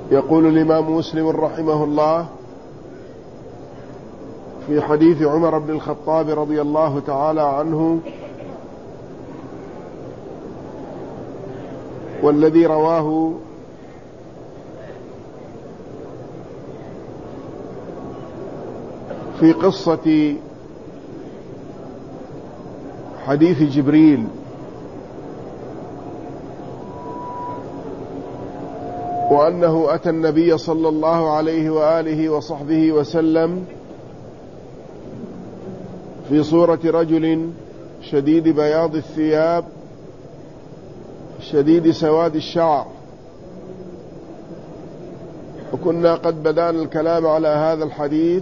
يقول الإمام مسلم رحمه الله في حديث عمر بن الخطاب رضي الله تعالى عنه، والذي رواه في قصة حديث جبريل، وأنه أتى النبي صلى الله عليه وآله وصحبه وسلم في صورة رجل شديد بياض الثياب شديد سواد الشعر. وكنا قد بدأنا الكلام على هذا الحديث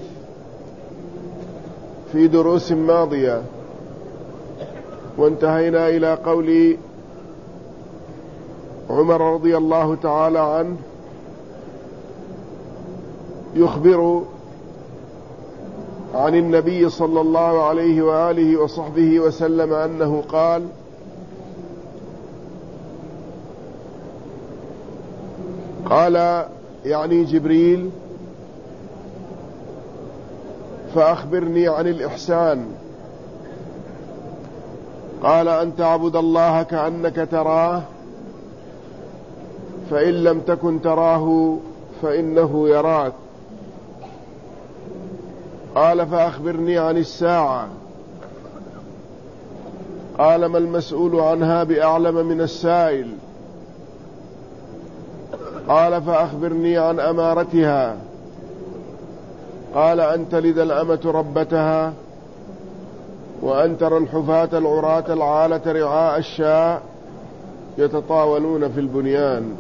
في دروس ماضية، وانتهينا إلى قول عمر رضي الله تعالى عنه يخبر عن النبي صلى الله عليه وآله وصحبه وسلم أنه قال يعني جبريل: فأخبرني عن الإحسان. قال: أن تعبد الله كأنك تراه، فإن لم تكن تراه فإنه يراك. قال: فأخبرني عن الساعة. قال: ما المسؤول عنها بأعلم من السائل. قال: فأخبرني عن أمارتها. قال: أن تلد الأمة ربتها، وأن ترى الحفاة العراة العالة رعاء الشاء يتطاولون في البنيان.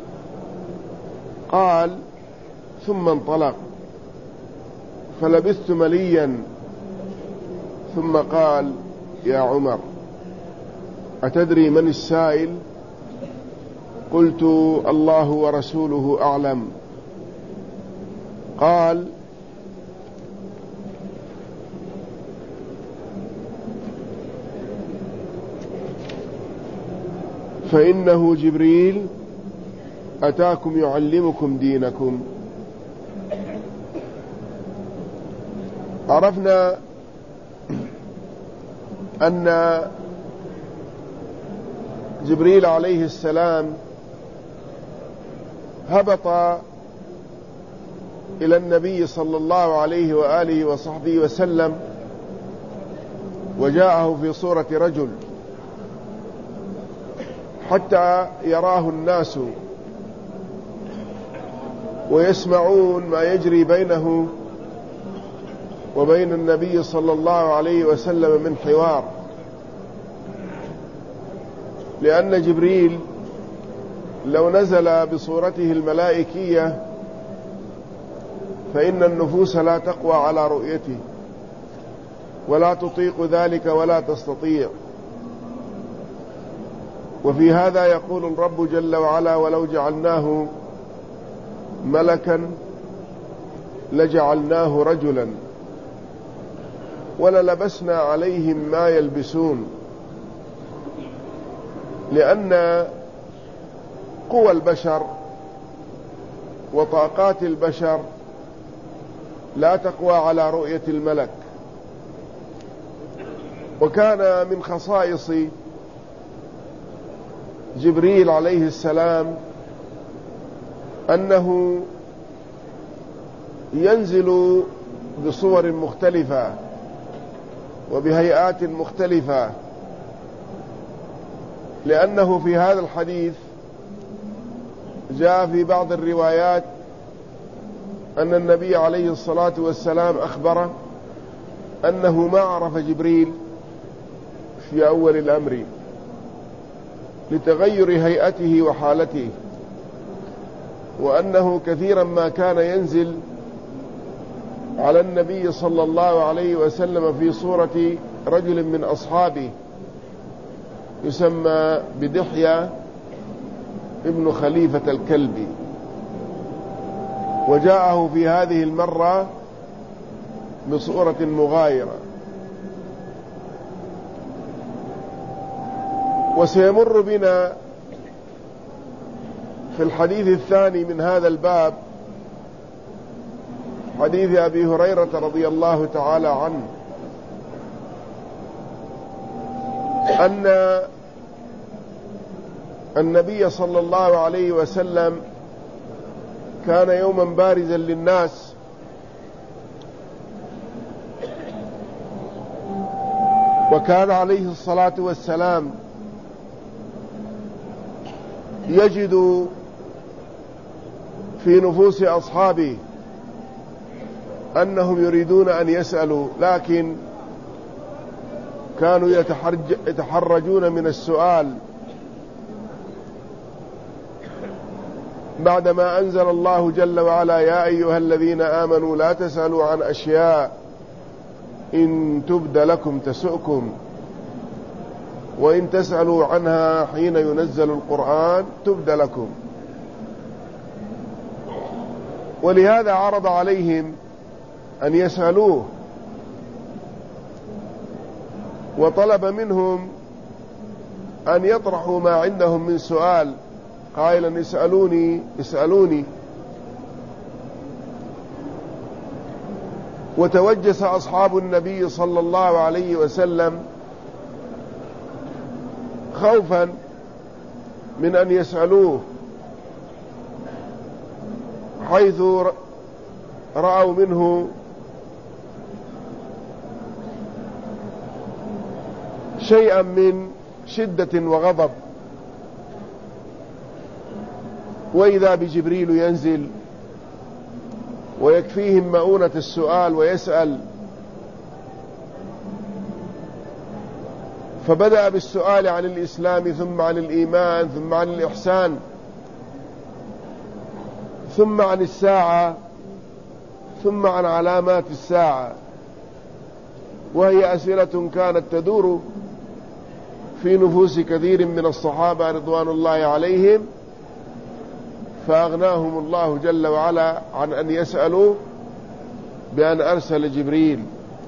قال: ثم انطلق، فلبثت مليا، ثم قال: يا عمر، أتدري من السائل؟ قلت: الله ورسوله أعلم. قال: فإنه جبريل أتاكم يعلمكم دينكم. عرفنا أن جبريل عليه السلام هبط إلى النبي صلى الله عليه وآله وصحبه وسلم، وجاءه في صورة رجل حتى يراه الناس ويسمعون ما يجري بينه وبين النبي صلى الله عليه وسلم من حوار. لأن جبريل لو نزل بصورته الملائكية فإن النفوس لا تقوى على رؤيته ولا تطيق ذلك ولا تستطيع. وفي هذا يقول الرب جل وعلا: ولو جعلناه ملكا لجعلناه رجلا وللبسنا عليهم ما يلبسون. لأن قوى البشر وطاقات البشر لا تقوى على رؤية الملك. وكان من خصائص جبريل عليه السلام أنه ينزل بصور مختلفة وبهيئات مختلفة، لأنه في هذا الحديث جاء في بعض الروايات أن النبي عليه الصلاة والسلام أخبره أنه ما عرف جبريل في أول الأمر لتغير هيئته وحالته، وأنه كثيرا ما كان ينزل على النبي صلى الله عليه وسلم في صورة رجل من أصحابه يسمى بدحية ابن خليفة الكلبي، وجاءه في هذه المرة بصورة مغايرة. وسيمر بنا في الحديث الثاني من هذا الباب، حديث أبي هريرة رضي الله تعالى عنه، أن النبي صلى الله عليه وسلم كان يوما بارزا للناس، وكان عليه الصلاة والسلام يجد في نفوس أصحابه أنهم يريدون أن يسألوا، لكن كانوا يتحرجون من السؤال بعدما أنزل الله جل وعلا: يا أيها الذين آمنوا لا تسألوا عن أشياء إن تبد لكم تسؤكم وإن تسألوا عنها حين ينزل القرآن تبد لكم. ولهذا عرض عليهم أن يسألوه، وطلب منهم أن يطرحوا ما عندهم من سؤال، قائلا: اسألوني. وتوجس أصحاب النبي صلى الله عليه وسلم خوفا من أن يسألوه، حيث رأوا منه شيئا من شدة وغضب، وإذا بجبريل ينزل ويكفيهم مؤونة السؤال ويسأل. فبدأ بالسؤال عن الإسلام، ثم عن الإيمان، ثم عن الإحسان، ثم عن الساعة، ثم عن علامات الساعة، وهي أسئلة كانت تدور في نفوس كثير من الصحابة رضوان الله عليهم، فأغناهم الله جل وعلا عن أن يسألوا بأن أرسل جبريل.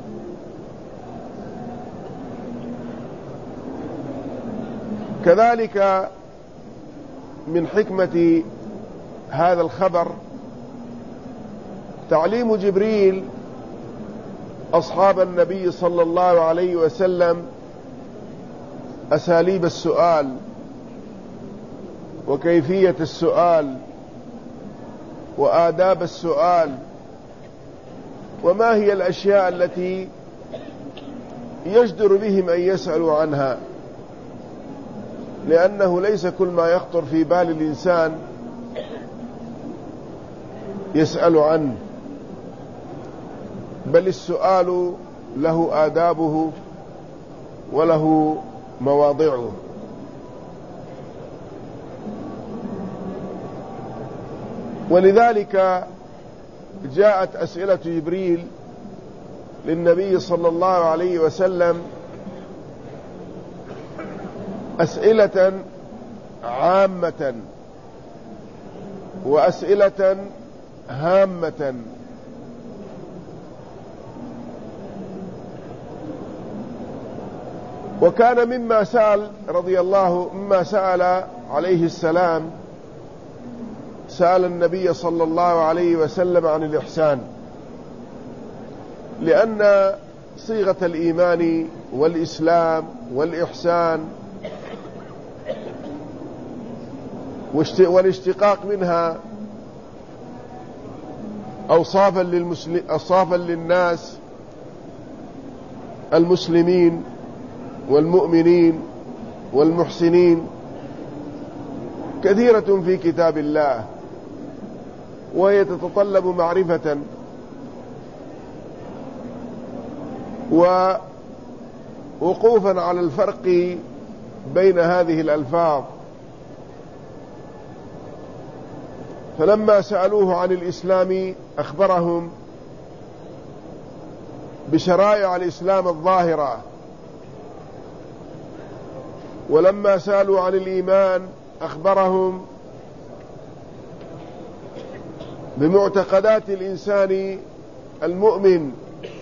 كذلك من حكمة هذا الخبر تعليم جبريل أصحاب النبي صلى الله عليه وسلم أساليب السؤال وكيفية السؤال وآداب السؤال، وما هي الأشياء التي يجدر بهم أن يسألوا عنها، لأنه ليس كل ما يخطر في بال الإنسان يسأل عنه، بل السؤال له آدابه وله مواضعه. ولذلك جاءت أسئلة جبريل للنبي صلى الله عليه وسلم أسئلة عامة وأسئلة هامة. وكان مما سأل عليه السلام، سأل النبي صلى الله عليه وسلم عن الإحسان، لأن صيغة الإيمان والإسلام والإحسان والاشتقاق منها أوصافا للناس المسلمين والمؤمنين والمحسنين كثيرة في كتاب الله، وهي تتطلب معرفة ووقوفا على الفرق بين هذه الألفاظ. فلما سألوه عن الإسلام أخبرهم بشرائع الإسلام الظاهرة، ولما سألوا عن الإيمان أخبرهم بمعتقدات الإنسان المؤمن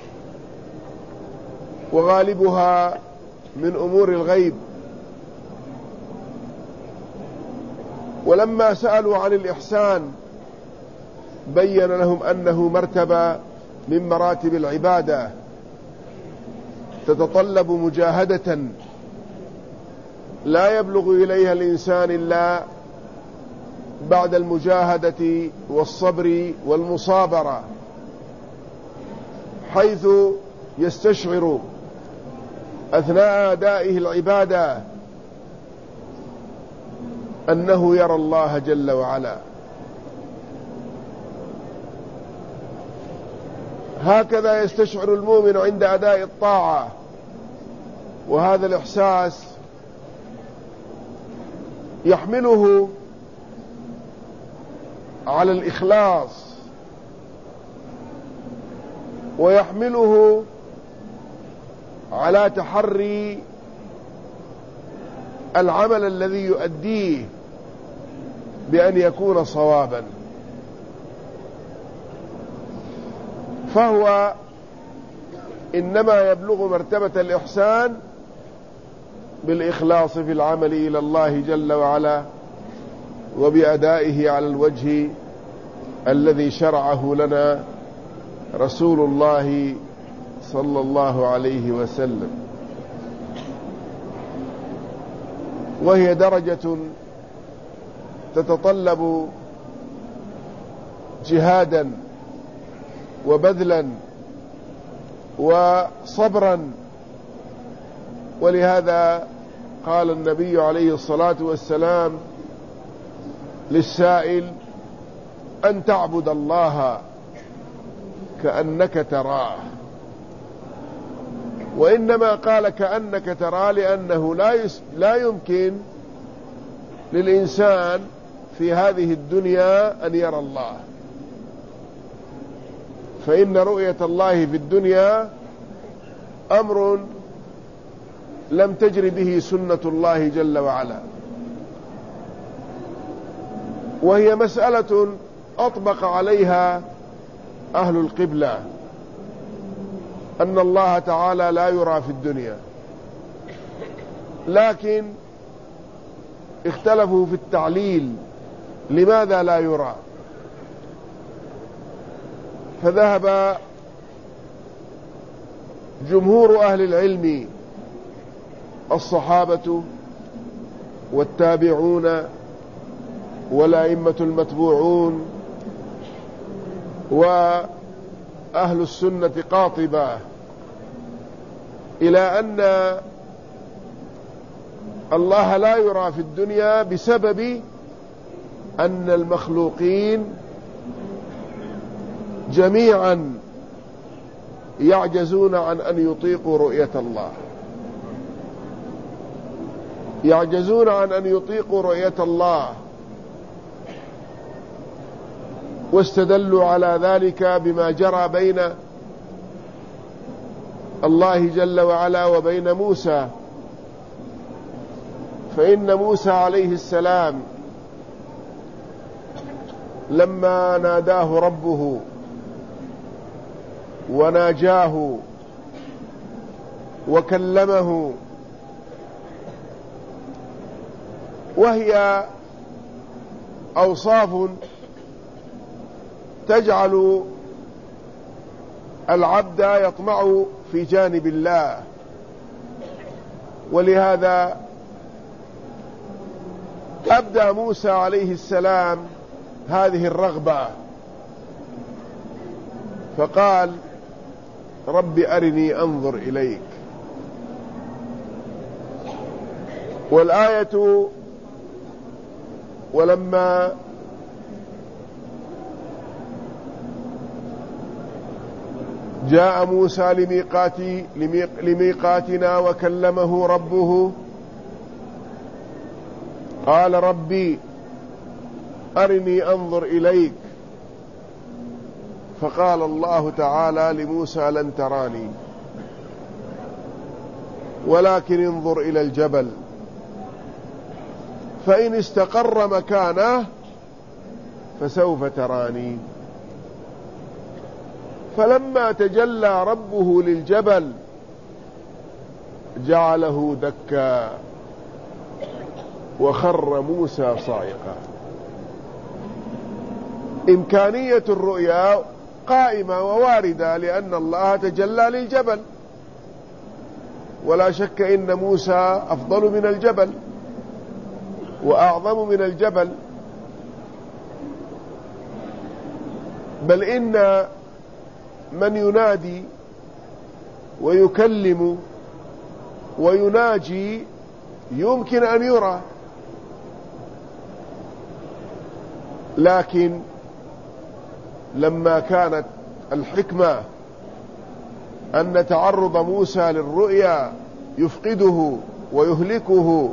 وغالبها من أمور الغيب. ولما سألوا عن الإحسان بين لهم أنه مرتبة من مراتب العبادة تتطلب مجاهدة لا يبلغ إليها الإنسان إلا بعد المجاهدة والصبر والمصابرة، حيث يستشعر أثناء أدائه العبادة أنه يرى الله جل وعلا. هكذا يستشعر المؤمن عند أداء الطاعة، وهذا الإحساس يحمله على الإخلاص، ويحمله على تحري العمل الذي يؤديه بأن يكون صوابا، فهو إنما يبلغ مرتبة الإحسان بالإخلاص في العمل إلى الله جل وعلا، وبأدائه على الوجه الذي شرعه لنا رسول الله صلى الله عليه وسلم. وهي درجة تتطلب جهادا وبذلا وصبرا، ولهذا قال النبي عليه الصلاة والسلام للسائل: أن تعبد الله كأنك تراه. وإنما قال كأنك تراه لأنه لا يمكن للإنسان في هذه الدنيا أن يرى الله، فإن رؤية الله في الدنيا أمر لم تجر به سنة الله جل وعلا، وهي مسألة أطبق عليها أهل القبلة، أن الله تعالى لا يرى في الدنيا، لكن اختلفوا في التعليل لماذا لا يرى. فذهب جمهور أهل العلم الصحابة والتابعون والأئمة المتبوعون وأهل السنة قاطبة إلى أن الله لا يرى في الدنيا بسبب أن المخلوقين جميعا يعجزون عن أن يطيقوا رؤية الله، يعجزون عن أن يطيقوا رؤية الله. واستدلوا على ذلك بما جرى بين الله جل وعلا وبين موسى، فإن موسى عليه السلام لما ناداه ربه وناجاه وكلمه، وهي أوصاف تجعل العبد يطمع في جانب الله، ولهذا أبدى موسى عليه السلام هذه الرغبة فقال: رب أرني أنظر إليك. والآية: ولما جاء موسى لميقاتنا وكلمه ربه قال: ربي أرني أنظر إليك. فقال الله تعالى لموسى: لن تراني ولكن انظر إلى الجبل فإن استقر مكانه فسوف تراني. فلما تجلى ربه للجبل جعله دكا وخر موسى صاعقا. إمكانية الرؤيا قائمة وواردة، لأن الله تجلى للجبل، ولا شك إن موسى أفضل من الجبل وأعظم من الجبل، بل إن من ينادي ويكلم ويناجي يمكن أن يرى، لكن لما كانت الحكمة أن تعرض موسى للرؤيا يفقده ويهلكه،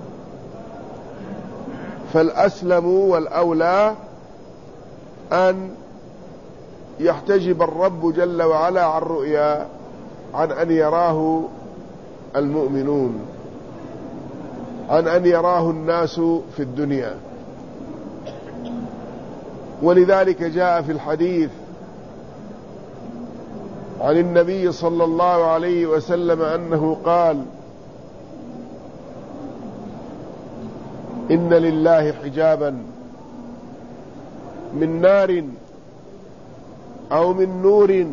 فالأسلم والأولى أن يحتجب الرب جل وعلا عن الرؤيا عن أن يراه المؤمنون، عن أن يراه الناس في الدنيا. ولذلك جاء في الحديث عن النبي صلى الله عليه وسلم أنه قال: إن لله حجابا من نار أو من نور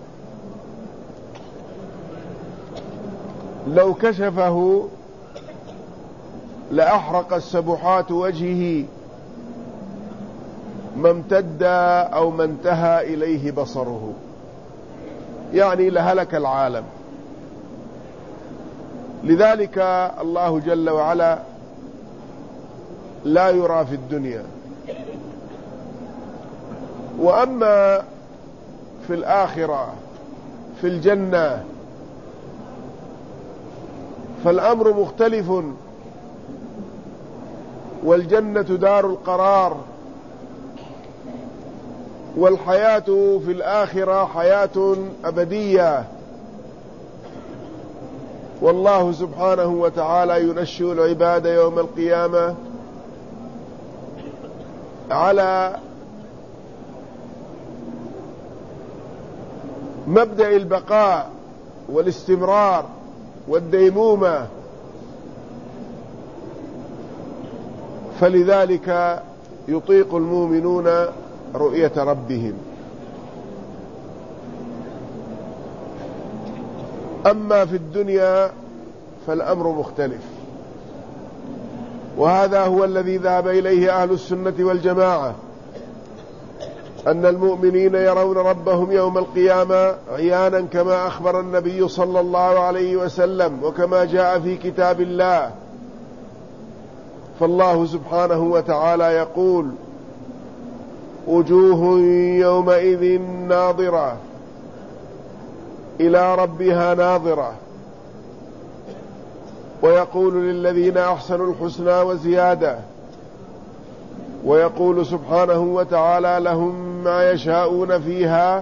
لو كشفه لأحرق السبحات وجهه ما امتد أو ما انتهى إليه بصره، يعني لهلك العالم. لذلك الله جل وعلا لا يرى في الدنيا. وأما في الآخرة في الجنة فالأمر مختلف، والجنة دار القرار، والحياة في الآخرة حياة أبدية، والله سبحانه وتعالى ينشئ العباد يوم القيامة على مبدأ البقاء والاستمرار والديمومة، فلذلك يطيق المؤمنون رؤية ربهم. أما في الدنيا فالأمر مختلف، وهذا هو الذي ذهب إليه أهل السنة والجماعة، أن المؤمنين يرون ربهم يوم القيامة عيانا كما أخبر النبي صلى الله عليه وسلم وكما جاء في كتاب الله. فالله سبحانه وتعالى يقول: وجوه يومئذ ناظرة إلى ربها ناظرة، ويقول للذين أحسنوا الحسنى وزيادة، ويقول سبحانه وتعالى: لهم ما يشاءون فيها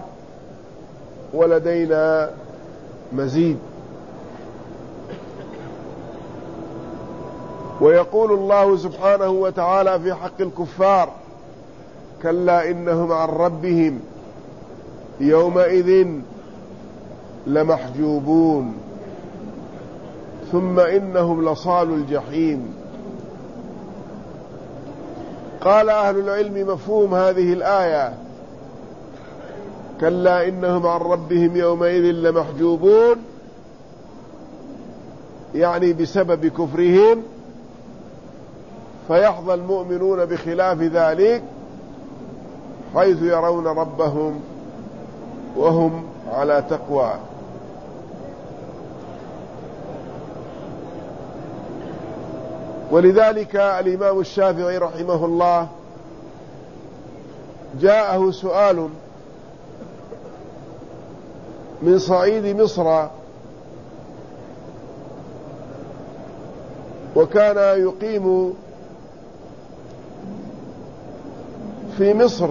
ولدينا مزيد. ويقول الله سبحانه وتعالى في حق الكفار: كلا إنهم عن ربهم يومئذ لمحجوبون ثم إنهم لصال الجحيم. قال أهل العلم مفهوم هذه الآية كلا إنهم عن ربهم يومئذ لمحجوبون، يعني بسبب كفرهم، فيحظى المؤمنون بخلاف ذلك حيث يرون ربهم وهم على تقوى. ولذلك الإمام الشافعي رحمه الله جاءه سؤال من صعيد مصر، وكان يقيم في مصر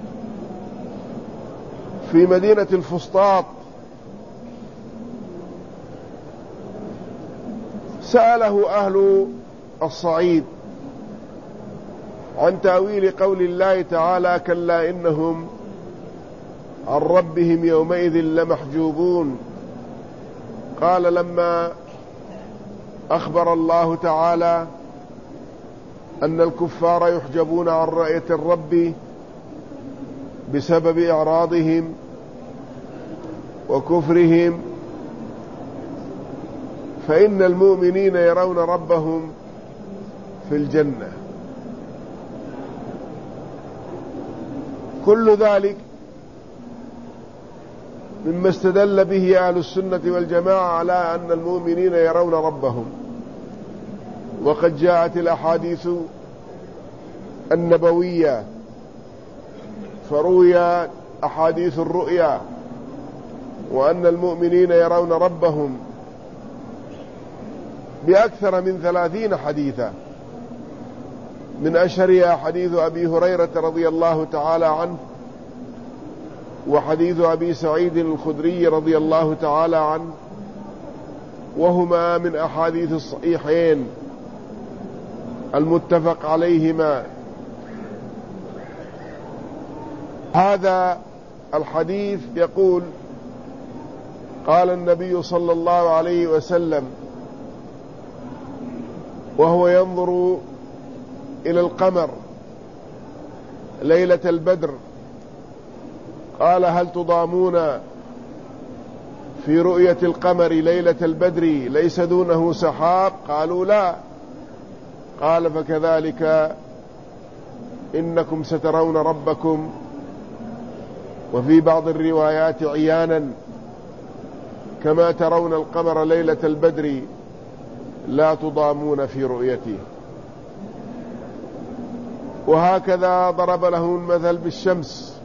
في مدينة الفسطاط. سأله أهل الصعيد عن تأويل قول الله تعالى: كلا إنهم عن ربهم يومئذ لمحجوبون. قال: لما أخبر الله تعالى أن الكفار يحجبون عن رؤية الرب بسبب إعراضهم وكفرهم، فإن المؤمنين يرون ربهم في الجنة. كل ذلك مما استدل به أهل السنة والجماعة على أن المؤمنين يرون ربهم. وقد جاءت الأحاديث النبوية، فروي أحاديث الرؤيا وأن المؤمنين يرون ربهم بأكثر من 30 حديثا، من أشهرها حديث أبي هريرة رضي الله تعالى عنه، وحديث أبي سعيد الخدري رضي الله تعالى عنه، وهما من أحاديث الصحيحين المتفق عليهما. هذا الحديث يقول: قال النبي صلى الله عليه وسلم وهو ينظر إلى القمر ليلة البدر، قال: هل تضامون في رؤية القمر ليلة البدر ليس دونه سحاب؟ قالوا: لا. قال: فكذلك إنكم سترون ربكم، وفي بعض الروايات عيانا، كما ترون القمر ليلة البدر لا تضامون في رؤيته. وهكذا ضرب لهم المثل بالشمس: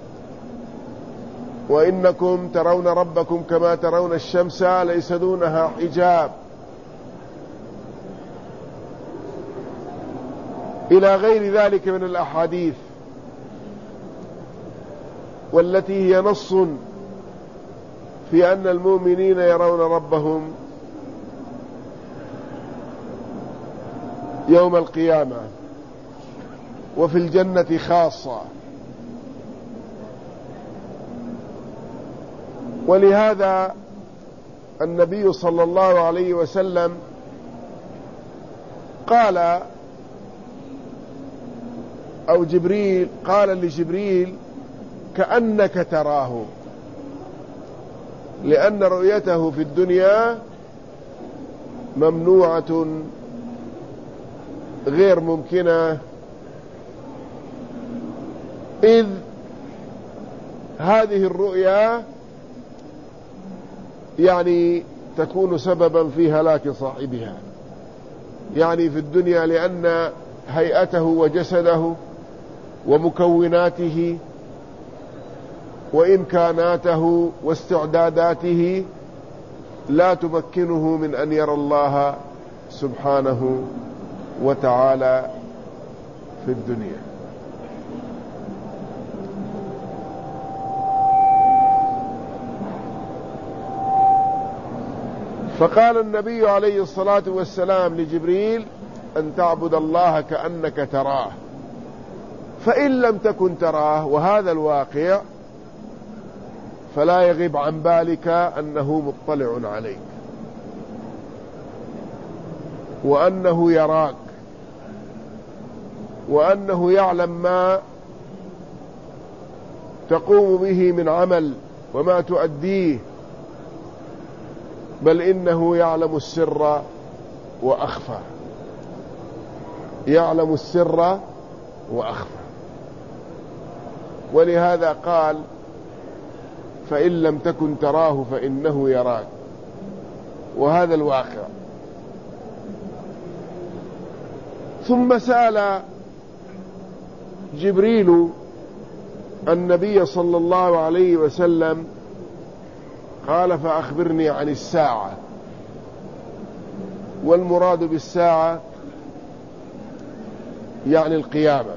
وإنكم ترون ربكم كما ترون الشمس ليس دونها حجاب، إلى غير ذلك من الأحاديث، والتي هي نص في أن المؤمنين يرون ربهم يوم القيامة وفي الجنة خاصة. ولهذا النبي صلى الله عليه وسلم قال، أو جبريل قال لجبريل: كأنك تراه، لأن رؤيته في الدنيا ممنوعة غير ممكنة، إذ هذه الرؤيا يعني تكون سببا في هلاك صاحبها، يعني في الدنيا، لأن هيئته وجسده ومكوناته وإمكاناته واستعداداته لا تمكنه من أن يرى الله سبحانه وتعالى في الدنيا. فقال النبي عليه الصلاة والسلام لجبريل: أن تعبد الله كأنك تراه، فإن لم تكن تراه، وهذا الواقع، فلا يغيب عن بالك أنه مطلع عليك، وأنه يراك، وأنه يعلم ما تقوم به من عمل وما تؤديه، بل إنه يعلم السر وأخفى، يعلم السر وأخفى. ولهذا قال: فإن لم تكن تراه فإنه يراك، وهذا الواقع. ثم سأل جبريل النبي صلى الله عليه وسلم قال: فأخبرني عن الساعة. والمراد بالساعة يعني القيامة،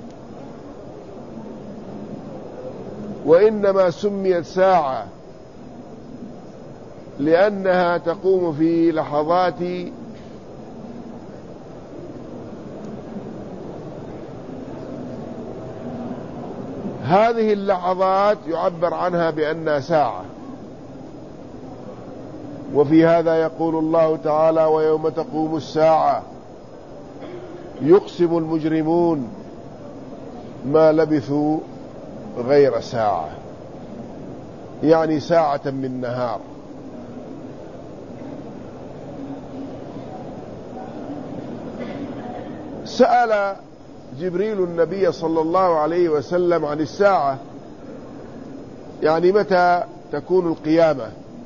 وإنما سميت ساعة لأنها تقوم في لحظات هذه اللحظات يعبر عنها بأنها ساعة. وفي هذا يقول الله تعالى: ويوم تقوم الساعة يقسم المجرمون ما لبثوا غير ساعة، يعني ساعة من نهار. سأل جبريل النبي صلى الله عليه وسلم عن الساعة، يعني متى تكون القيامة.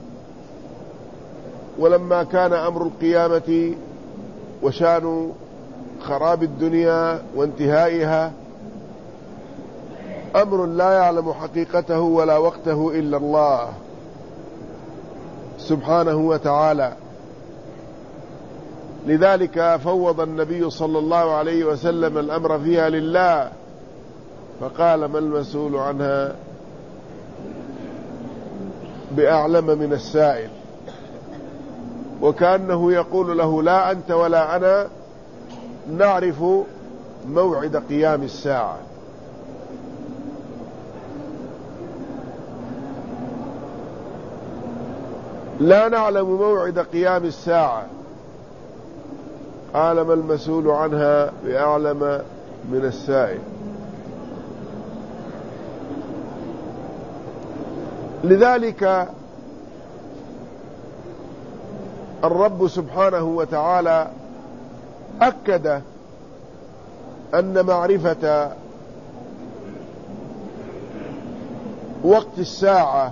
ولما كان أمر القيامة وشان خراب الدنيا وانتهائها أمر لا يعلم حقيقته ولا وقته إلا الله سبحانه وتعالى، لذلك فوض النبي صلى الله عليه وسلم الأمر فيها لله، فقال: ما المسؤول عنها بأعلم من السائل. وكأنه يقول له: لا أنت ولا أنا نعرف موعد قيام الساعة. لا نعلم موعد قيام الساعة. قال: ما المسؤول عنها بأعلم من السائل. لذلك الرب سبحانه وتعالى أكد أن معرفة وقت الساعة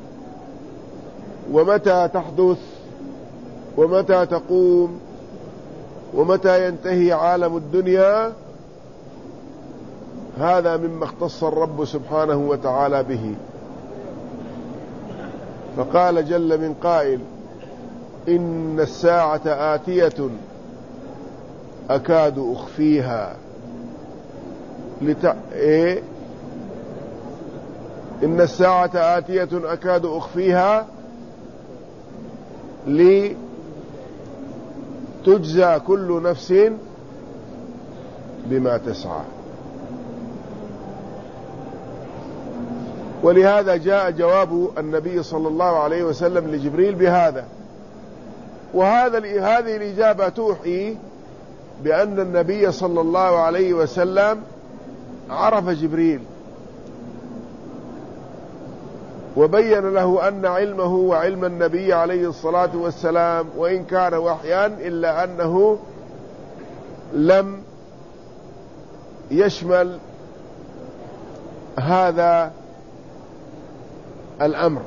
ومتى تحدث ومتى تقوم ومتى ينتهي عالم الدنيا، هذا مما اختص الرب سبحانه وتعالى به. فقال جل من قائل: إن الساعة آتية أكاد أخفيها إن الساعة آتية أكاد أخفيها لتجزى كل نفس بما تسعى. ولهذا جاء جواب النبي صلى الله عليه وسلم لجبريل بهذا. هذه الإجابة توحي بأن النبي صلى الله عليه وسلم عرف جبريل وبين له أن علمه وعلم النبي عليه الصلاة والسلام وإن كان وحيا إلا أنه لم يشمل هذا الأمر.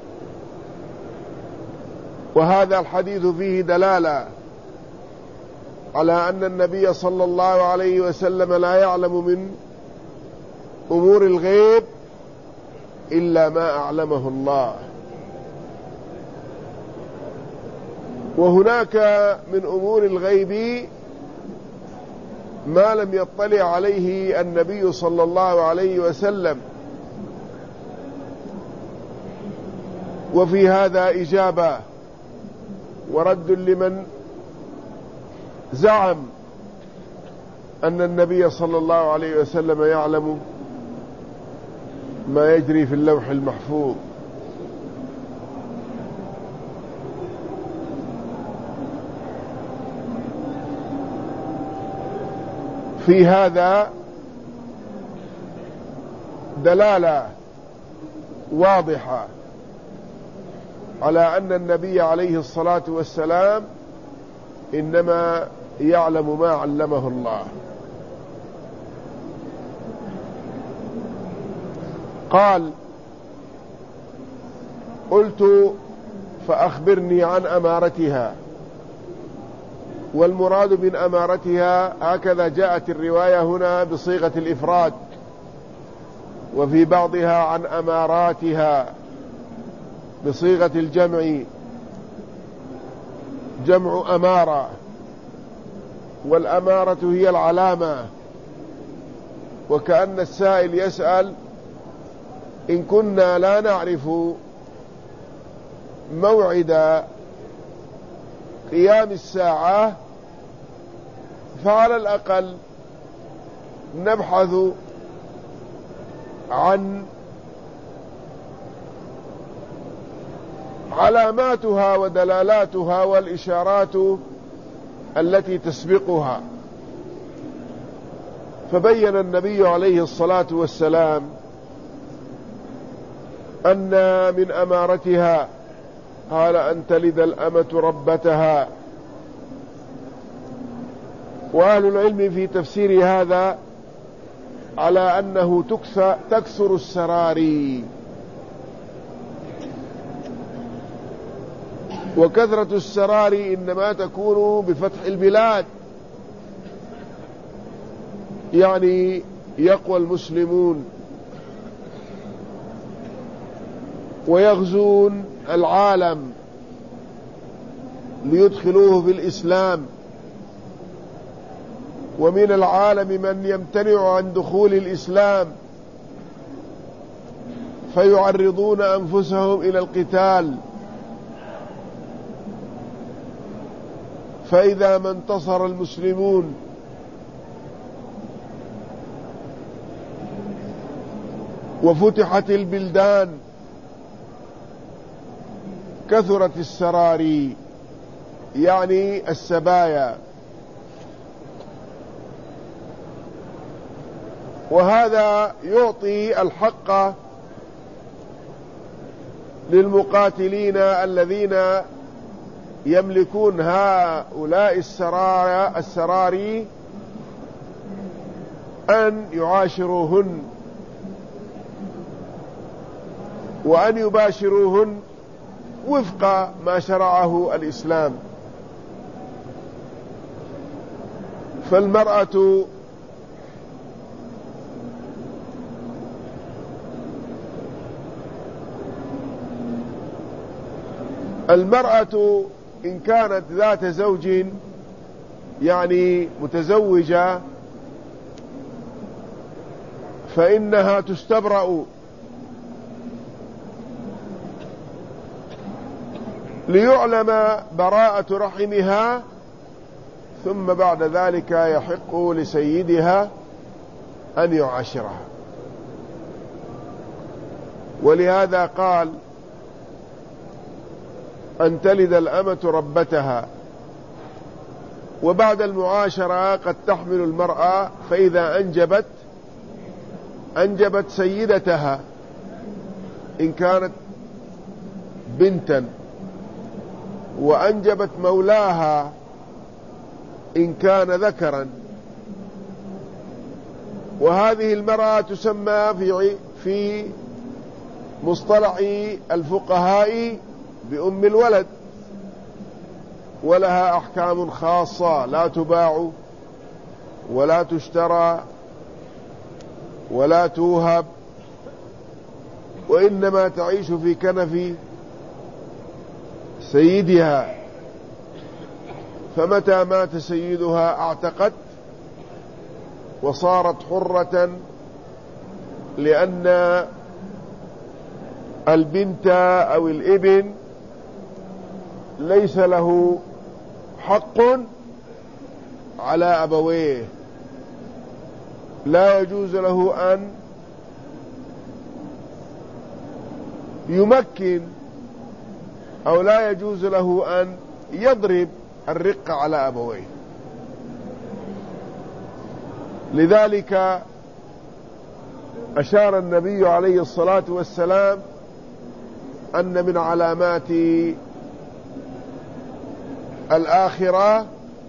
وهذا الحديث فيه دلالة على أن النبي صلى الله عليه وسلم لا يعلم من أمور الغيب إلا ما أعلمه الله. وهناك من أمور الغيب ما لم يطلع عليه النبي صلى الله عليه وسلم، وفي هذا إجابة ورد لمن زعم أن النبي صلى الله عليه وسلم يعلم ما يجري في اللوح المحفوظ. في هذا دلالة واضحة على أن النبي عليه الصلاة والسلام إنما يعلم ما علمه الله. قال: قلت فأخبرني عن أمارتها. والمراد من أمارتها هكذا جاءت الرواية هنا بصيغة الإفراد، وفي بعضها عن أماراتها بصيغة الجمع، جمع أمارة، والأمارة هي العلامة. وكأن السائل يسأل: إن كنا لا نعرف موعد قيام الساعة فعلى الأقل نبحث عن علاماتها ودلالاتها والإشارات التي تسبقها. فبين النبي عليه الصلاة والسلام أن من أمارتها قال أن تلد الأمة ربتها. وأهل العلم في تفسير هذا على أنه تكثر السراري، وكثرة السراري إنما تكون بفتح البلاد، يعني يقوى المسلمون ويغزون العالم ليدخلوه في الإسلام، ومن العالم من يمتنع عن دخول الإسلام فيعرضون أنفسهم إلى القتال، فإذا ما انتصر المسلمون وفتحت البلدان كثرت السراري، يعني السبايا. وهذا يعطي الحق للمقاتلين الذين يملكون هؤلاء السراري أن يعاشروهن وأن يباشروهن وفق ما شرعه الإسلام. فالمرأة إن كانت ذات زوج، يعني متزوجة، فإنها تستبرأ ليعلم براءة رحمها، ثم بعد ذلك يحق لسيدها أن يعاشرها. ولهذا قال أن تلد الأمة ربتها. وبعد المعاشرة قد تحمل المرأة، فإذا أنجبت سيدتها إن كانت بنتا، وأنجبت مولاها إن كان ذكرا. وهذه المرأة تسمى في مصطلح الفقهاء بأم الولد، ولها أحكام خاصة، لا تباع ولا تشترى ولا توهب، وإنما تعيش في كنف سيدها. فمتى مات سيدها اعتقت وصارت حرة، لأن البنت أو الابن ليس له حق على أبويه، لا يجوز له أن يمكن أو لا يجوز له أن يضرب الرق على أبويه. لذلك أشار النبي عليه الصلاة والسلام أن من علامات الآخرة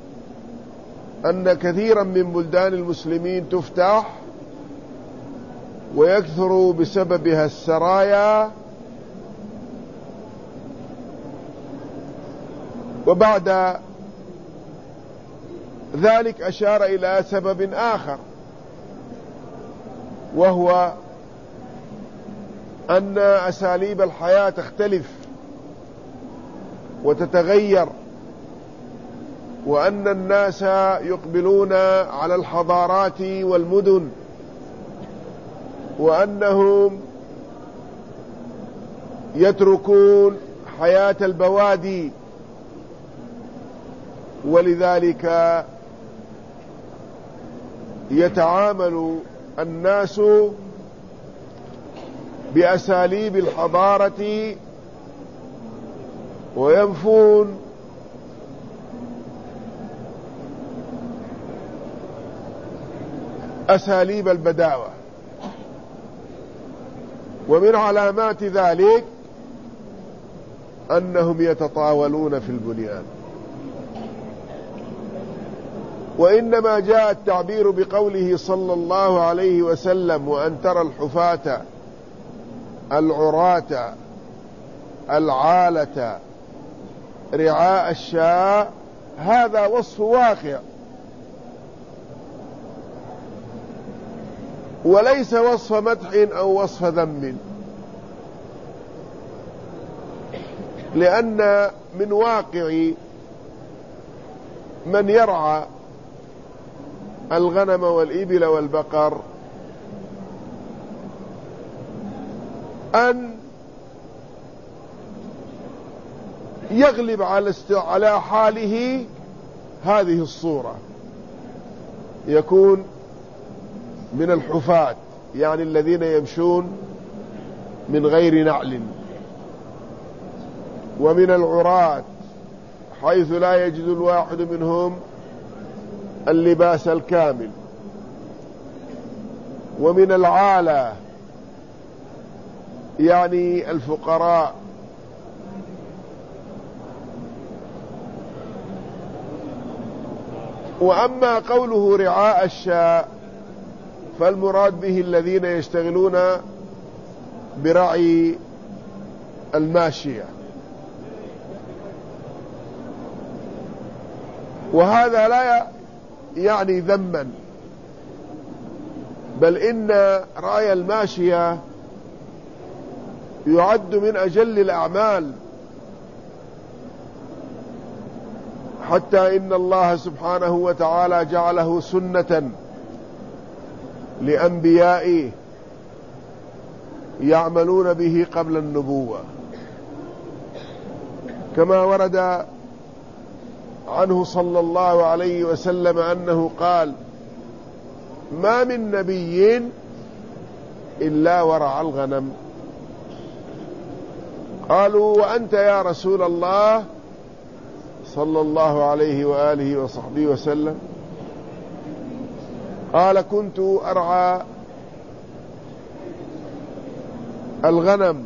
أن كثيرا من بلدان المسلمين تفتح ويكثر بسببها السرايا. وبعد ذلك أشار إلى سبب آخر، وهو أن أساليب الحياة تختلف وتتغير، وأن الناس يقبلون على الحضارات والمدن، وأنهم يتركون حياة البوادي. ولذلك يتعامل الناس بأساليب الحضارة وينفون أساليب البداوة. ومن علامات ذلك أنهم يتطاولون في البنيان. وإنما جاء التعبير بقوله صلى الله عليه وسلم: وأن ترى الحفاة العراة العالة رعاء الشاء، هذا وصف واقع وليس وصف مدح أو وصف ذم، لأن من واقع من يرعى الغنم والإبل والبقر أن يغلب على حاله هذه الصورة، يكون من الحفاة يعني الذين يمشون من غير نعل، ومن العراة حيث لا يجد الواحد منهم اللباس الكامل، ومن العالة يعني الفقراء، وأما قوله رعاء الشاء فالمراد به الذين يشتغلون برعي الماشية، وهذا لا يعني ذما، بل إن رعي الماشية يعد من أجل الأعمال، حتى إن الله سبحانه وتعالى جعله سنة لأنبيائه يعملون به قبل النبوة، كما ورد عنه صلى الله عليه وسلم أنه قال: ما من نبي إلا ورعى الغنم. قالوا: وأنت يا رسول الله صلى الله عليه وآله وصحبه وسلم؟ قال: كنت أرعى الغنم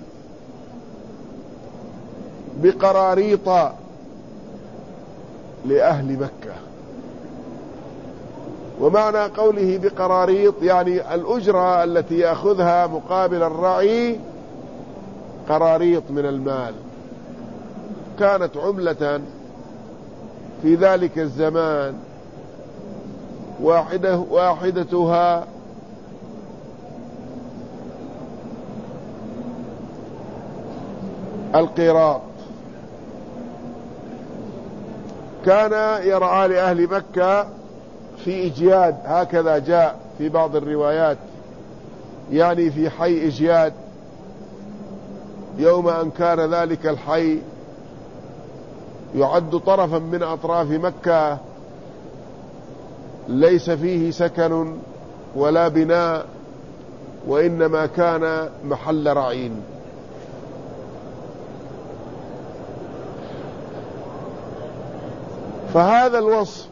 بقراريط لأهل مكة. ومعنى قوله بقراريط يعني الأجرة التي يأخذها مقابل الرعي قراريط من المال، كانت عملة في ذلك الزمان واحدتها القيراط. كان يرعى لأهل مكة في إجياد، هكذا جاء في بعض الروايات، يعني في حي إجياد، يوم أن كان ذلك الحي يعد طرفا من أطراف مكة ليس فيه سكن ولا بناء، وإنما كان محل رعين. فهذا الوصف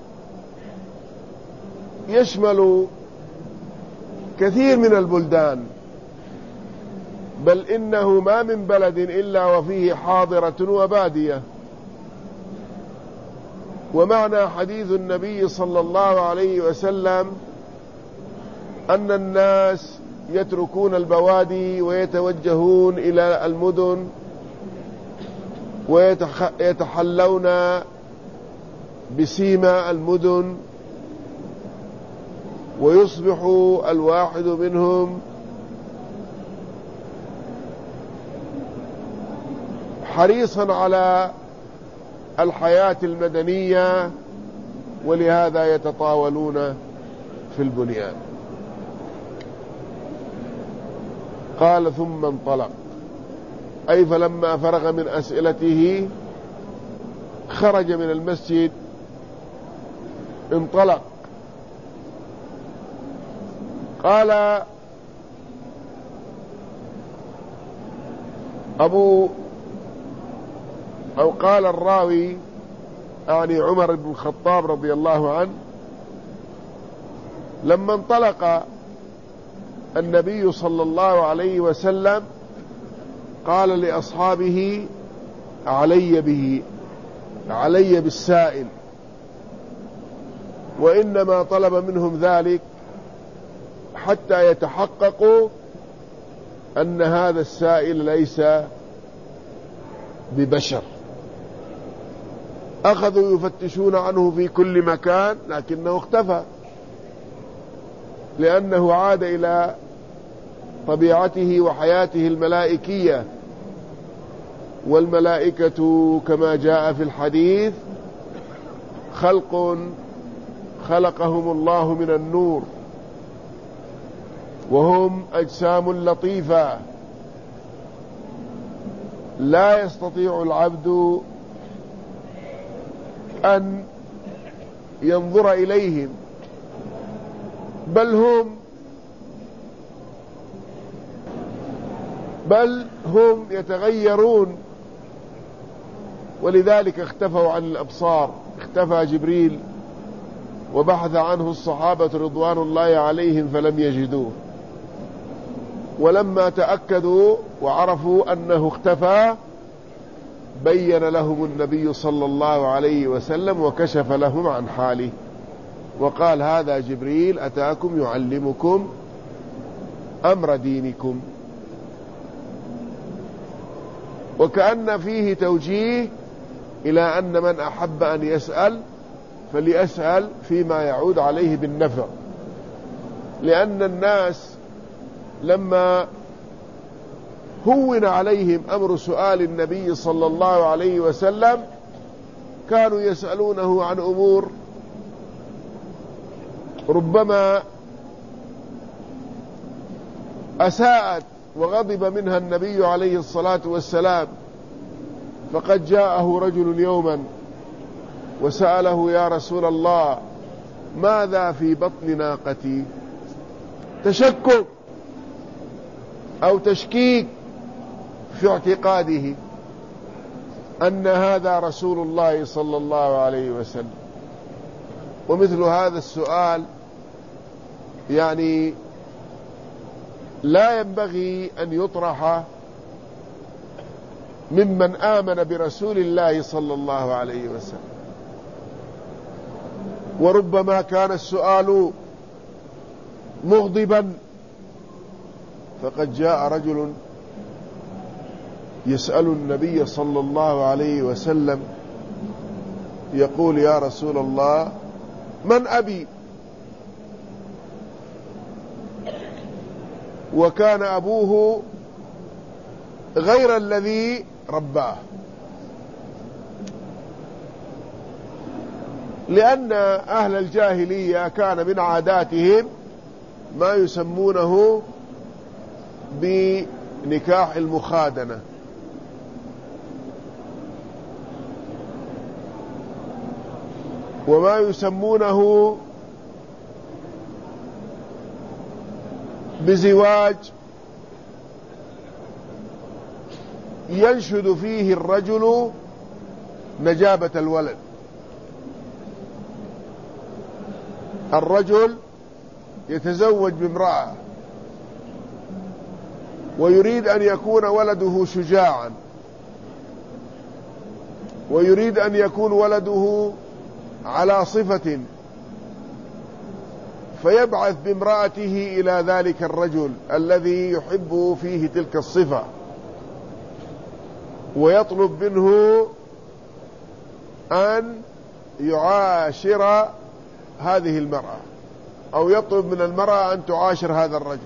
يشمل كثير من البلدان، بل إنه ما من بلد إلا وفيه حاضرة وبادية. ومعنى حديث النبي صلى الله عليه وسلم أن الناس يتركون البوادي ويتوجهون إلى المدن ويتحلون بسيما المدن، ويصبح الواحد منهم حريصا على الحياة المدنية، ولهذا يتطاولون في البنيان. قال: ثم انطلق، أي فلما فرغ من أسئلته خرج من المسجد، انطلق. قال قال الراوي يعني عمر بن الخطاب رضي الله عنه: لما انطلق النبي صلى الله عليه وسلم قال لأصحابه علي بالسائل، وإنما طلب منهم ذلك حتى يتحققوا أن هذا السائل ليس ببشر. أخذوا يفتشون عنه في كل مكان لكنه اختفى، لأنه عاد إلى طبيعته وحياته الملائكية، والملائكة كما جاء في الحديث خلق خلقهم الله من النور، وهم أجسام لطيفة لا يستطيع العبد أن ينظر إليهم، بل هم يتغيرون، ولذلك اختفوا عن الأبصار. اختفى جبريل وبحث عنه الصحابة رضوان الله عليهم فلم يجدوه، ولما تأكدوا وعرفوا أنه اختفى بين لهم النبي صلى الله عليه وسلم وكشف لهم عن حاله، وقال هذا جبريل أتاكم يعلمكم أمر دينكم. وكأن فيه توجيه إلى أن من أحب أن يسأل فليسأل فيما يعود عليه بالنفع، لأن الناس لما هون عليهم أمر سؤال النبي صلى الله عليه وسلم كانوا يسألونه عن أمور ربما أساءت وغضب منها النبي عليه الصلاة والسلام. فقد جاءه رجل يوما وسأله يا رسول الله ماذا في بطن ناقتي، تشكك أو تشكيك في اعتقاده أن هذا رسول الله صلى الله عليه وسلم. ومثل هذا السؤال يعني لا ينبغي أن يطرح ممن آمن برسول الله صلى الله عليه وسلم. وربما كان السؤال مغضبا، فقد جاء رجل يسأل النبي صلى الله عليه وسلم يقول يا رسول الله من أبي؟ وكان أبوه غير الذي رباه، لأن أهل الجاهلية كان من عاداتهم ما يسمونه بنكاح المخادنة، وما يسمونه بزواج ينشد فيه الرجل نجابة الولد. الرجل يتزوج بامرأة ويريد أن يكون ولده شجاعا، ويريد أن يكون ولده على صفة، فيبعث بامرأته إلى ذلك الرجل الذي يحب فيه تلك الصفة، ويطلب منه أن يعاشر هذه المرأة، أو يطلب من المرأة أن تعاشر هذا الرجل.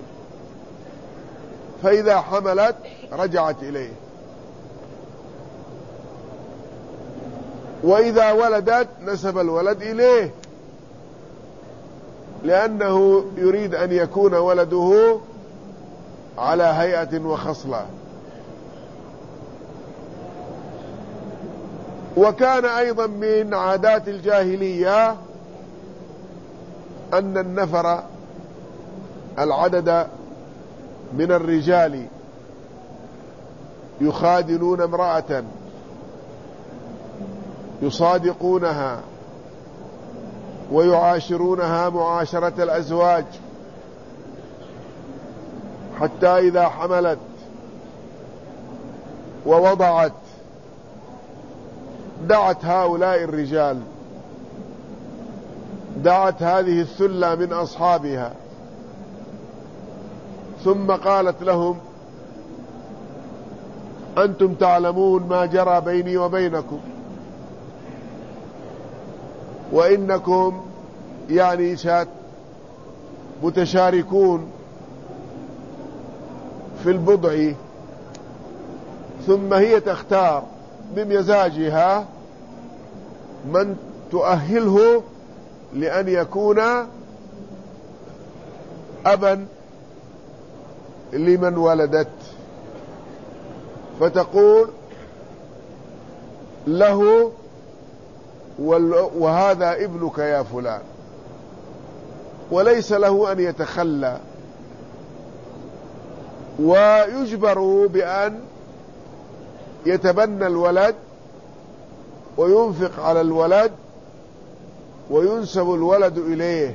فإذا حملت رجعت إليه، وإذا ولدت نسب الولد إليه، لأنه يريد أن يكون ولده على هيئة وخصلة. وكان أيضا من عادات الجاهلية أن النفر العدد من الرجال يخادنون امرأة يصادقونها ويعاشرونها معاشرة الأزواج، حتى إذا حملت ووضعت دعت هؤلاء الرجال، دعت هذه الثلة من أصحابها، ثم قالت لهم: أنتم تعلمون ما جرى بيني وبينكم، وإنكم يعني متشاركون في البضع، ثم هي تختار بمزاجها من تؤهله لأن يكون أبا لمن ولدت، فتقول له: وهذا ابنك يا فلان، وليس له أن يتخلى، ويجبر بأن يتبنى الولد وينفق على الولد وينسب الولد إليه.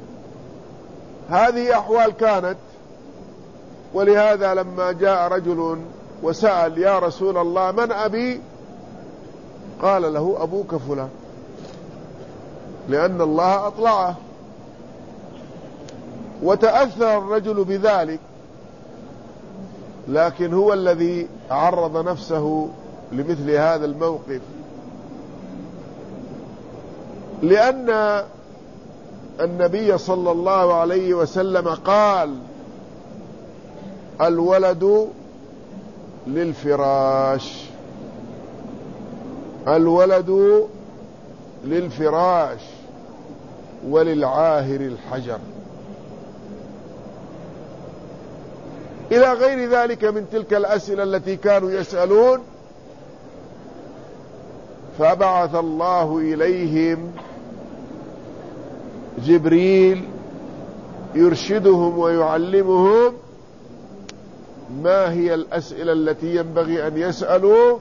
هذه أحوال كانت. ولهذا لما جاء رجل وسأل: يا رسول الله من أبي؟ قال له: أبوك فلان، لأن الله أطلعه. وتأثر الرجل بذلك، لكن هو الذي عرض نفسه لمثل هذا الموقف، لأن النبي صلى الله عليه وسلم قال: الولد للفراش، الولد للفراش وللعاهر الحجر، إلى غير ذلك من تلك الأسئلة التي كانوا يسألون. فبعث الله إليهم جبريل يرشدهم ويعلمهم ما هي الأسئلة التي ينبغي أن يسألوا،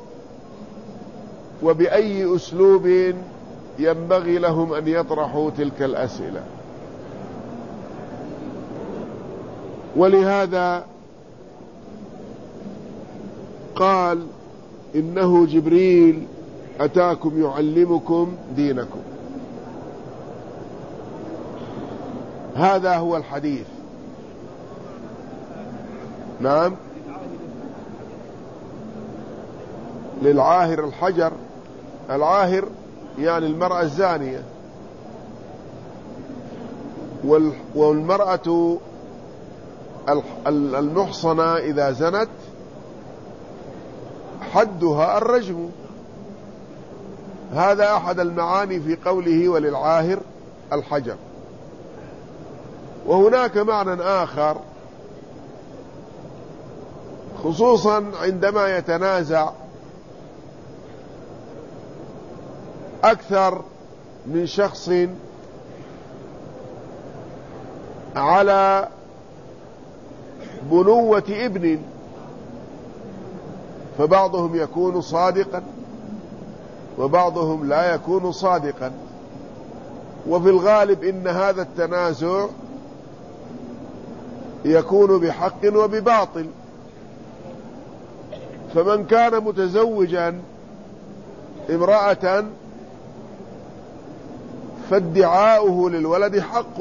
وبأي أسلوب ينبغي لهم أن يطرحوا تلك الأسئلة. ولهذا قال: إنه جبريل أتاكم يعلمكم دينكم. هذا هو الحديث. نعم، للعاهر الحجر. العاهر يعني المرأة الزانية، والمرأة المحصنة إذا زنت حدها الرجم. هذا أحد المعاني في قوله: وللعاهر الحجر. وهناك معنى آخر، خصوصا عندما يتنازع أكثر من شخص على بنوة ابن، فبعضهم يكون صادقا وبعضهم لا يكون صادقا، وفي الغالب إن هذا التنازع يكون بحق وبباطل. فمن كان متزوجا امرأة فادعاؤه للولد حق،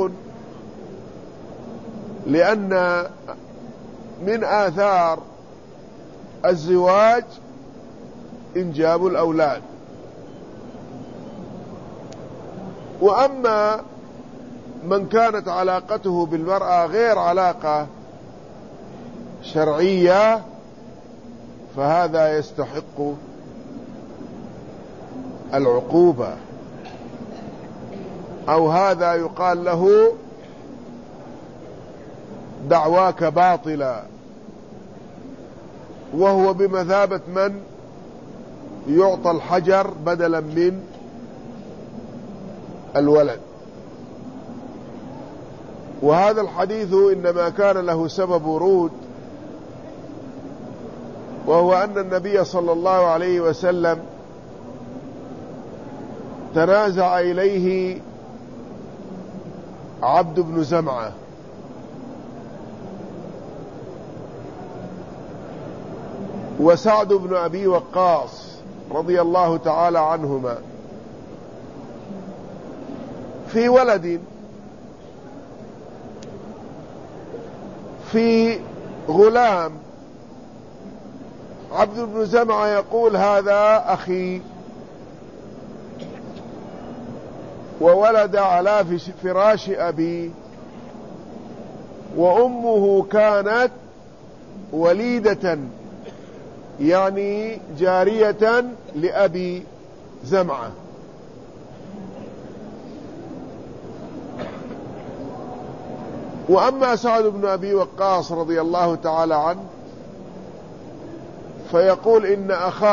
لأن من آثار الزواج إنجاب الأولاد. وأما من كانت علاقته بالمرأة غير علاقة شرعية فهذا يستحق العقوبة، أو هذا يقال له دعواك باطلة، وهو بمثابة من يعطى الحجر بدلا من الولد. وهذا الحديث إنما كان له سبب ورود، وهو أن النبي صلى الله عليه وسلم تنازع إليه عبد بن زمعة، وسعد بن أبي وقاص رضي الله تعالى عنهما في ولد، في غلام. عبد بن زمعة يقول هذا أخي، وولد على فراش أبي، وأمه كانت وليدة يعني جارية لأبي زمعة. وأما سعد بن أبي وقاص رضي الله تعالى عنه فيقول إن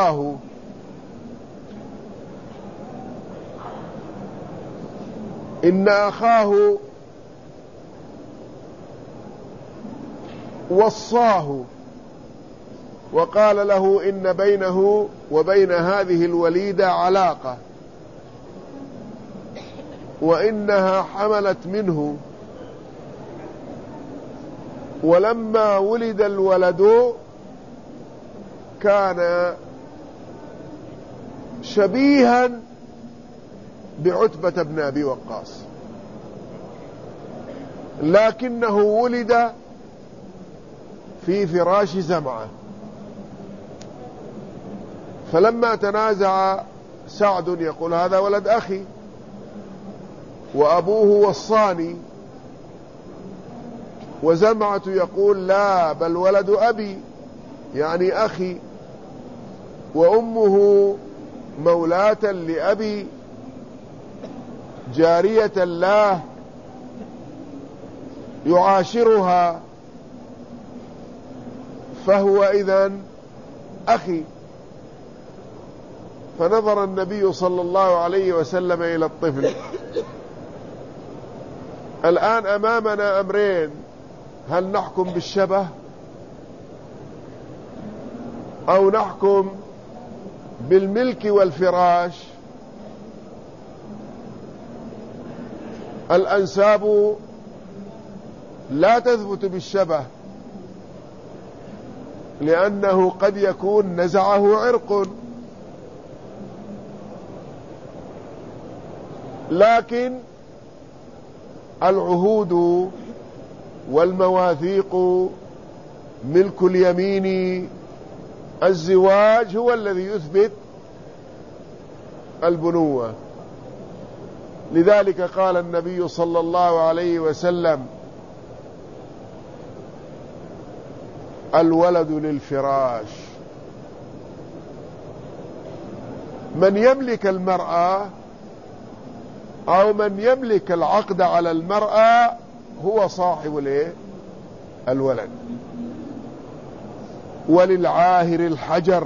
أخاه وصاه وقال له إن بينه وبين هذه الوليدة علاقة، وإنها حملت منه، ولما ولد الولد كان شبيها بعتبة بن أبي وقاص، لكنه ولد في فراش زمعة. فلما تنازع سعد يقول هذا ولد أخي وأبوه وصاني، وزمعة يقول لا بل ولد أبي يعني أخي، وأمه مولاة لأبي جارية له يعاشرها، فهو إذن أخي. فنظر النبي صلى الله عليه وسلم إلى الطفل. الآن أمامنا أمرين، هل نحكم بالشبه أو نحكم بالملك والفراش؟ الأنساب لا تثبت بالشبه، لأنه قد يكون نزعه عرق، لكن العهود والمواثيق، ملك اليمين، الزواج هو الذي يثبت البنوة. لذلك قال النبي صلى الله عليه وسلم الولد للفراش. من يملك المرأة أو من يملك العقد على المرأة هو صاحب الولد. وللعاهر الحجر،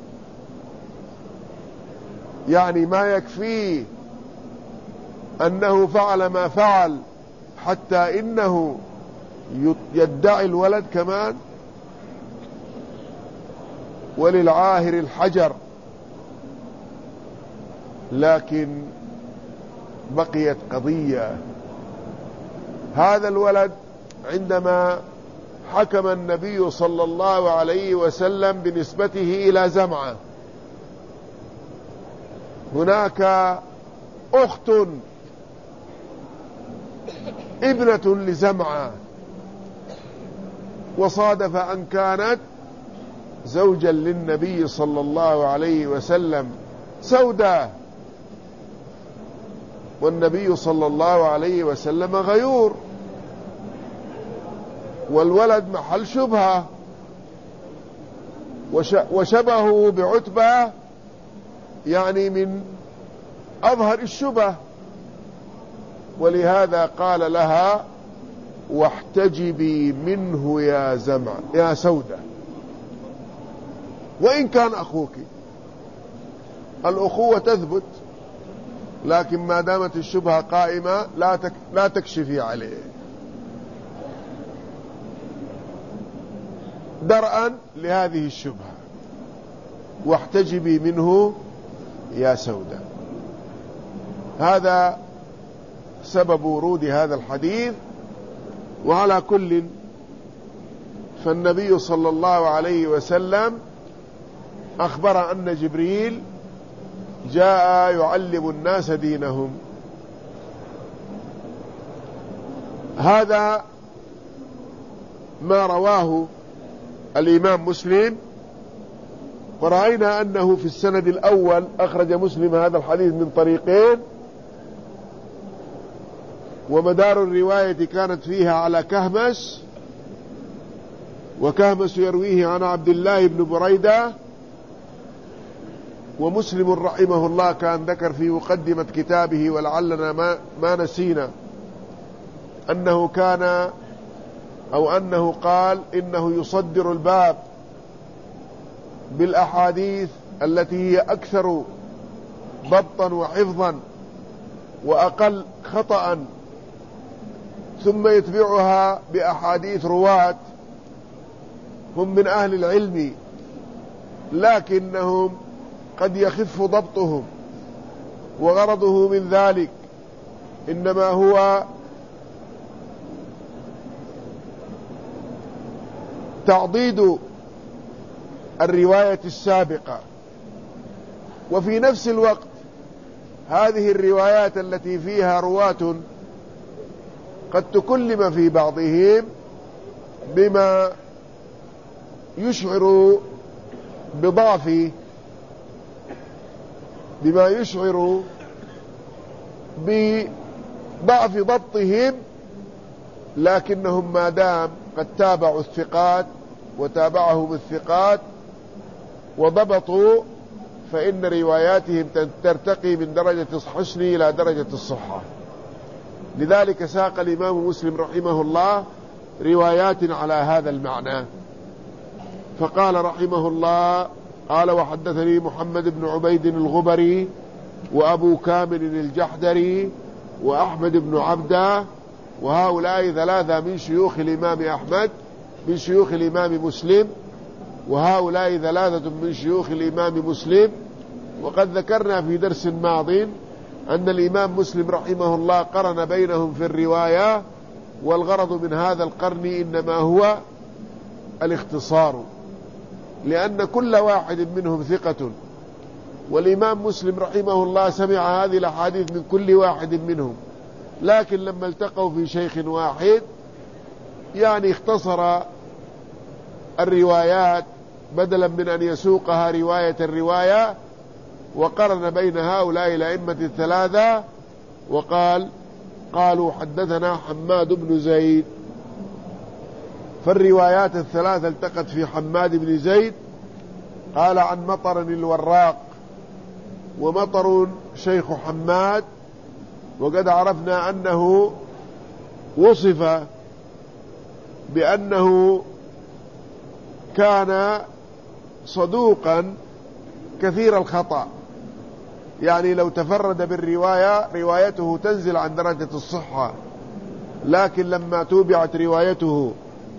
يعني ما يكفيه أنه فعل ما فعل حتى إنه يدعي الولد كمان. وللعاهر الحجر، لكن بقيت قضية. هذا الولد عندما حكم النبي صلى الله عليه وسلم بنسبته إلى زمعة، هناك أخت ابنة لزمعة، وصادف أن كانت زوجا للنبي صلى الله عليه وسلم سوداء، والنبي صلى الله عليه وسلم غيور، والولد محل شبهة، وشبهه بعتبة يعني من أظهر الشبه. ولهذا قال لها واحتجبي منه يا زمع يا سودة، وإن كان أخوك. الأخوة تثبت، لكن ما دامت الشبهة قائمة لا تكشفي عليه، درءا لهذه الشبهة. واحتجبي منه يا سودة. هذا سبب ورود هذا الحديث. وعلى كل، فالنبي صلى الله عليه وسلم أخبر أن جبريل جاء يعلم الناس دينهم. هذا ما رواه الإمام مسلم. ورأينا أنه في السند الأول أخرج مسلم هذا الحديث من طريقين، ومدار الرواية كانت فيها على كهمس، وكهمس يرويه عن عبد الله بن بريدة. ومسلم رحمه الله كان ذكر في مقدمة كتابه، ولعلنا ما نسينا، أنه كان أو أنه قال إنه يصدر الباب بالأحاديث التي هي أكثر ضبطا وحفظا وأقل خطأ، ثم يتبعها بأحاديث رواة هم من أهل العلم لكنهم قد يخف ضبطهم، وغرضه من ذلك إنما هو تعضيد الرواية السابقة. وفي نفس الوقت هذه الروايات التي فيها رواة قد تكلم في بعضهم بما يشعر بضعف ضبطهم، لكنهم ما دام قد تابعوا الثقات وتابعهم الثقات وضبطوا، فإن رواياتهم ترتقي من درجة الحسن إلى درجة الصحة. لذلك ساق الإمام مسلم رحمه الله روايات على هذا المعنى. فقال رحمه الله: قال وحدثني محمد بن عبيد الغبري وأبو كامل الجحدري وأحمد بن عبده، وهؤلاء ثلاثة من شيوخ الإمام أحمد من شيوخ الإمام مسلم، وهؤلاء ثلاثة من شيوخ الإمام مسلم. وقد ذكرنا في درس ماض أن الإمام مسلم رحمه الله قرن بينهم في الرواية، والغرض من هذا القرن إنما هو الاختصار، لأن كل واحد منهم ثقة، والإمام مسلم رحمه الله سمع هذه الأحاديث من كل واحد منهم، لكن لما التقوا في شيخ واحد يعني اختصر الروايات بدلا من أن يسوقها رواية، وقرن بين هؤلاء الأئمة الثلاثة قالوا حدثنا حماد بن زيد. فالروايات الثلاثة التقت في حماد بن زيد. قال عن مطر الوراق، ومطر شيخ حماد، وقد عرفنا أنه وصف بأنه كان صدوقا كثير الخطأ، يعني لو تفرد بالرواية روايته تنزل عن درجة الصحة، لكن لما توبعت روايته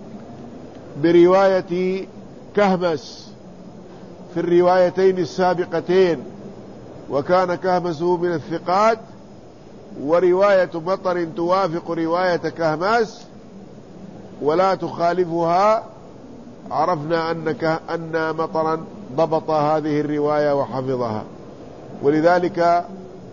برواية كهمس في الروايتين السابقتين، وكان كهمس من الثقات، ورواية مطر توافق رواية كهمس ولا تخالفها، عرفنا أن مطرا ضبط هذه الرواية وحفظها. ولذلك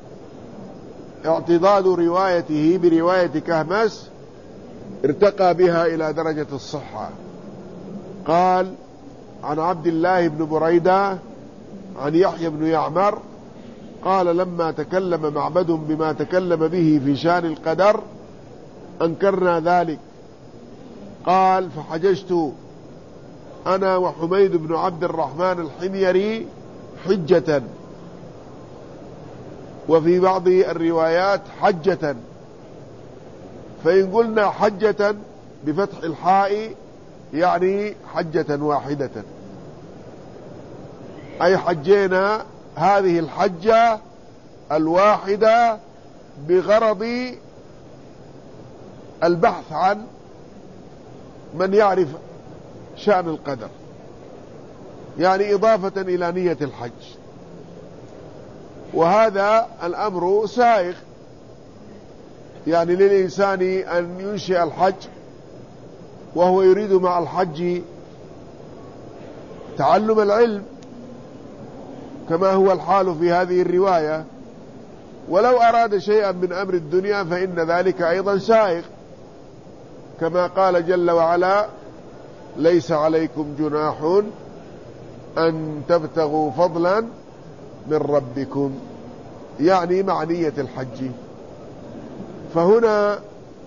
اعتضاد روايته برواية كهمس ارتقى بها إلى درجة الصحة. قال عن عبد الله بن بريدة عن يحيى بن يعمر قال لما تكلم معبد بما تكلم به في شان القدر أنكرنا ذلك. قال فحججت أنا وحميد بن عبد الرحمن الحميري حجة، وفي بعض الروايات حجة، فإن قلنا حجة بفتح الحاء يعني حجة واحدة، أي حجينا هذه الحجة الواحدة بغرض البحث عن من يعرف شأن القدر، يعني إضافة إلى نية الحج. وهذا الأمر سائغ، يعني للإنسان أن ينشئ الحج وهو يريد مع الحج تعلم العلم، كما هو الحال في هذه الرواية. ولو أراد شيئا من أمر الدنيا فإن ذلك أيضا سائغ، كما قال جل وعلا: ليس عليكم جناح أن تبتغوا فضلا من ربكم، يعني معنية الحج. فهنا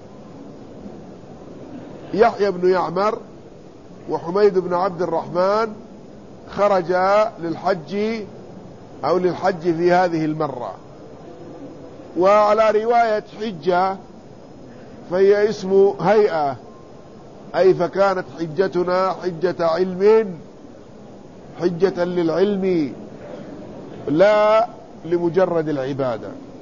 يحيى بن يعمر وحميد بن عبد الرحمن خرجا للحج أو للحج في هذه المرة. وعلى رواية حجة فهي اسم هيئة، أي فكانت حجتنا حجة علم، حجة للعلم لا لمجرد العبادة.